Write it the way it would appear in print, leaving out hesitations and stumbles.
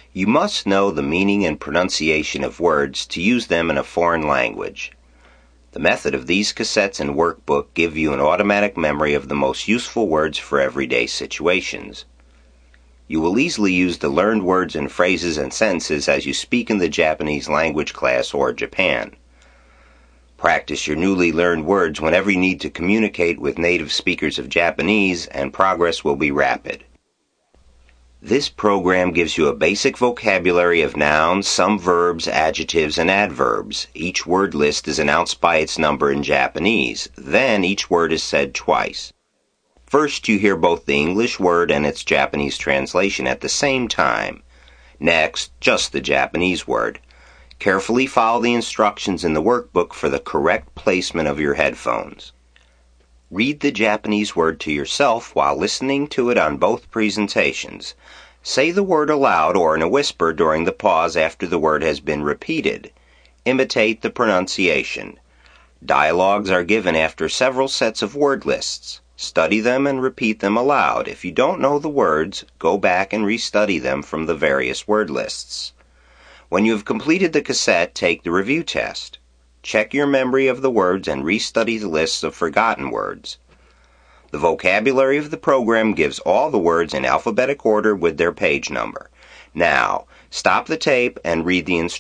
You must know the meaning and pronunciation of words to use them in a foreign language. The method of these cassettes and workbook give you an automatic memory of the most useful words for everyday situations. You will easily use the learned words and phrases and sentences as you speak in the Japanese language class or Japan. Practice your newly learned words whenever you need to communicate with native speakers of Japanese, and progress will be rapid. This program gives you a basic vocabulary of nouns, some verbs, adjectives, and adverbs. Each word list is announced by its number in Japanese. Then each word is said twice. First, you hear both the English word and its Japanese translation at the same time. Next, just the Japanese word. Carefully follow the instructions in the workbook for the correct placement of your headphones. Read the Japanese word to yourself while listening to it on both presentations. Say the word aloud or in a whisper during the pause after the word has been repeated. Imitate the pronunciation. Dialogues are given after several sets of word lists. Study them and repeat them aloud. If you don't know the words, go back and restudy them from the various word lists. When you have completed the cassette, take the review test. Check your memory of the words and restudy the lists of forgotten words. The vocabulary of the program gives all the words in alphabetic order with their page number. Now, stop the tape and read the instructions.